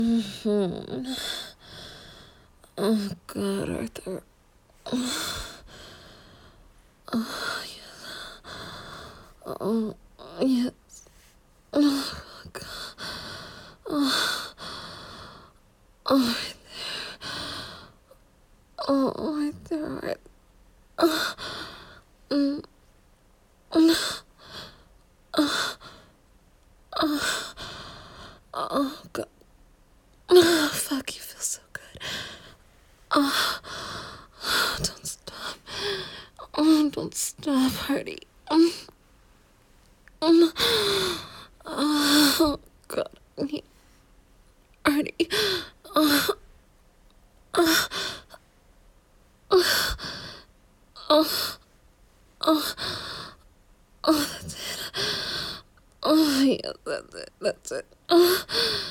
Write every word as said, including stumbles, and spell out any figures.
Hmm. Oh God, Arthur. Oh, yes. Oh, yes. Oh, God. Oh, oh, right there. Oh, right there. Right. Oh, mm, mm, oh, oh, oh, God. Oh, fuck, you feel so good. Oh, oh, don't stop. Oh, don't stop, Hardy. Mm, mm. Oh, God. Hardy. Oh, oh, oh, oh, oh, oh, that's it. Oh, yeah, that's it. That's it. Oh.